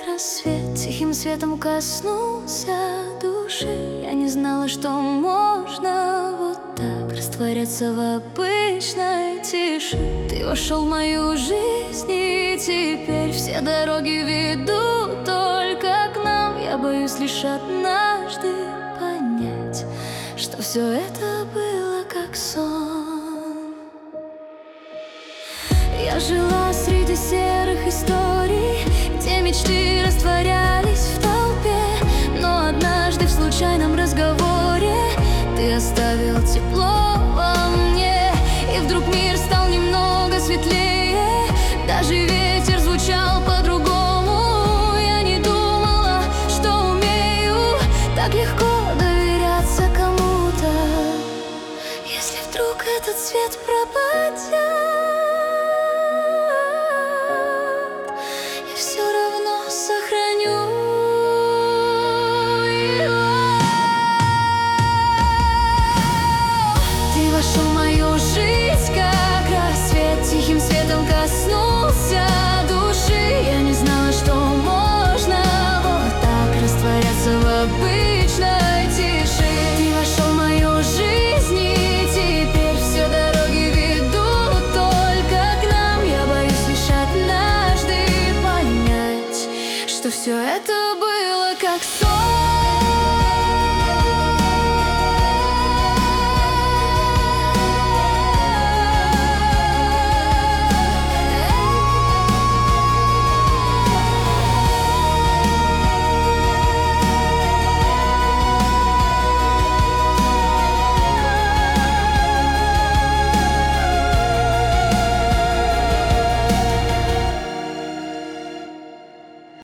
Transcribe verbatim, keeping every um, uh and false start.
рассвет тихим светом коснулся души. Я не знала, что можно вот так растворяться в обычной тиши. Ты вошел в мою жизнь, и теперь все дороги ведут только к нам. Я боюсь лишь однажды понять, что все это было как сон. Я жила среди серых историй, где мечты растворялись в толпе. Но однажды в случайном разговоре ты оставил тепло во мне, и вдруг мир стал немного светлее. Даже ветер звучал по-другому. Я не думала, что умею так легко доверяться кому-то. Если вдруг этот свет пропадет, все равно сохраню его. Ты вошел в мою жизнь, как рассвет тихим светом коснулся души. Я не знала, что можно вот так растворяться в обычной тиши. Ты вошел в мою жизнь, и теперь все дороги ведут только к нам. Я боюсь лишь однажды понять, что все это было как сон.